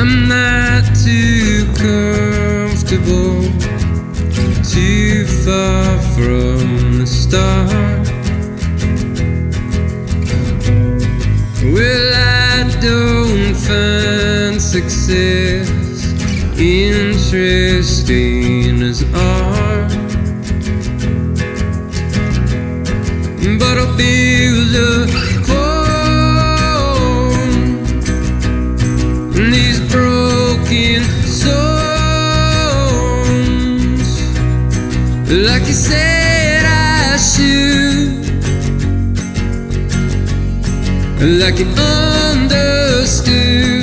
I'm not too comfortable, too far from the start. Well, I don't find success interesting as art, but I'll build a home in these broken souls, like you said I should, like you understood.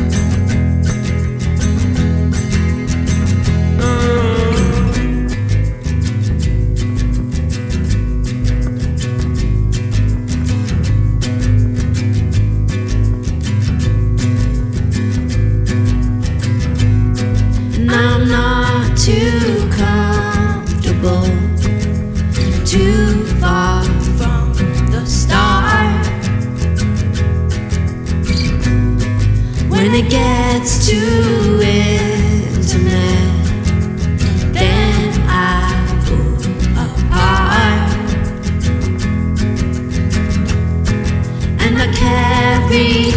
I'm not too comfortable, too far from the start. When it gets too intimate, then I fall apart, and I carry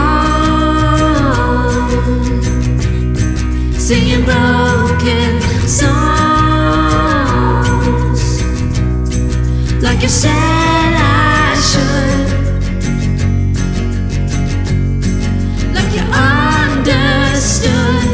on, singing broken songs, like you said I should, like you understood.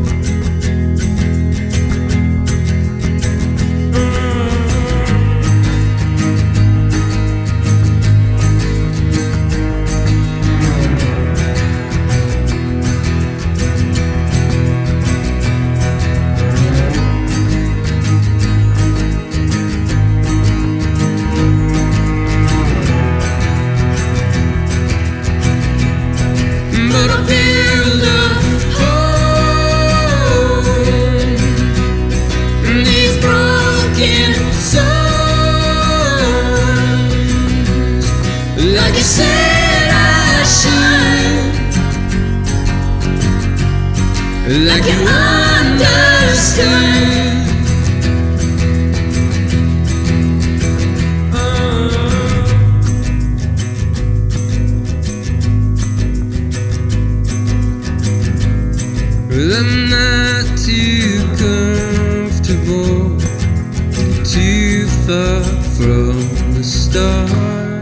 But I'll build a home in these broken souls, like you said I should, like you understood. Well, I'm not too comfortable, too far from the start.